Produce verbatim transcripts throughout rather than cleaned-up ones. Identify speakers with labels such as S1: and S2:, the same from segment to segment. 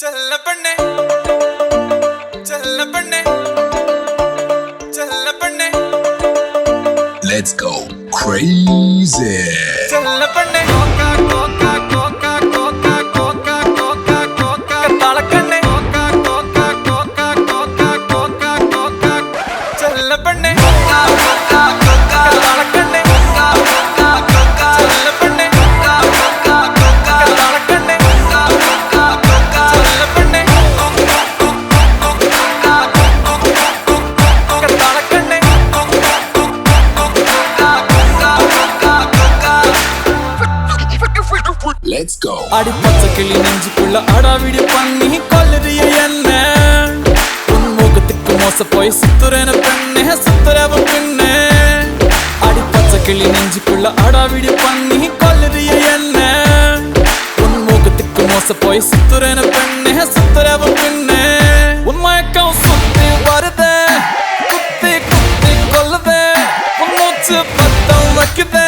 S1: चल पन्ने चल पन्ने चल पन्ने
S2: Let's go crazy.
S1: चल पन्ने कोका कोका कोका कोका कोका कोका कोका ताल कन्ने कोका कोका कोका कोका कोका कोका चल पन्ने कोका कोका कोका ताल कन्ने कोका कोका कोका चल पन्ने कोका कोका कोका ताल कन्ने कोका कोका कोका चल पन्ने कोका कोका कोका ताल कन्ने
S2: Let's go.
S1: அடி பச்சை கிளி நெஞ்சுக்குள்ள அடாவிடி பண்ணி கொல்லுறிய என்ன உன் முகத்துக்கு மோச போய் சுத்துறேன பெண்ணே சுத்துறவ பின்னே அடி பச்சை கிளி நெஞ்சுக்குள்ள அடாவிடி பண்ணி கொல்லுறிய என்ன உன் முகத்துக்கு மோச போய் சுத்துறேன பெண்ணே சுத்துறவ பின்னே உன் மயக்கம் சுத்தி வருதே குத்தி குத்தி கொல்லுதே உன் மூச்சு பத்தம் வைக்குதே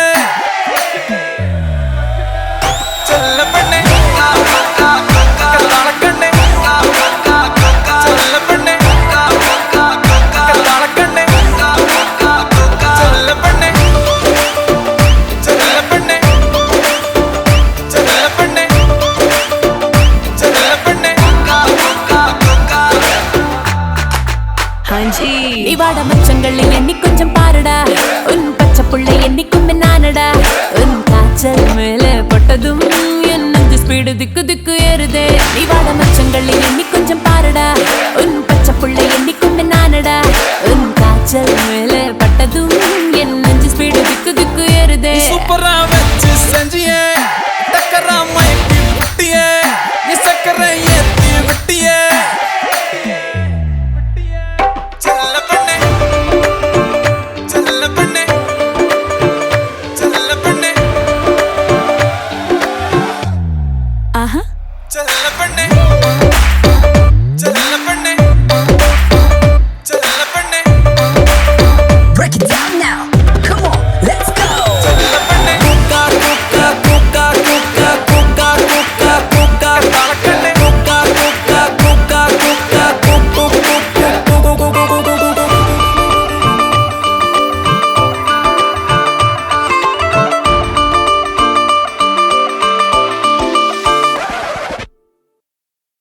S1: चल पन्ने कोका कोका कोका ताल कन्ने कोका कोका कोका चल पन्ने कोका कोका कोका ताल कन्ने कोका कोका कोका चल पन्ने चल पन्ने चल पन्ने चल पन्ने कोका कोका कोका
S3: हाँ जी இவாட மச்சங்களை எண்ணி கொஞ்சம் பாருடா உன் பச்சை புள்ளை எண்ணிக்கும் நானடா உன் காய்ச்சல் மேல பட்டதும் என் நெஞ்சு ஸ்பீடு திக்கு திக்கு ஏறுதே இவாட மச்சங்களை எண்ணி கொஞ்சம் பாருடா உன் பச்சை புள்ளை எண்ணி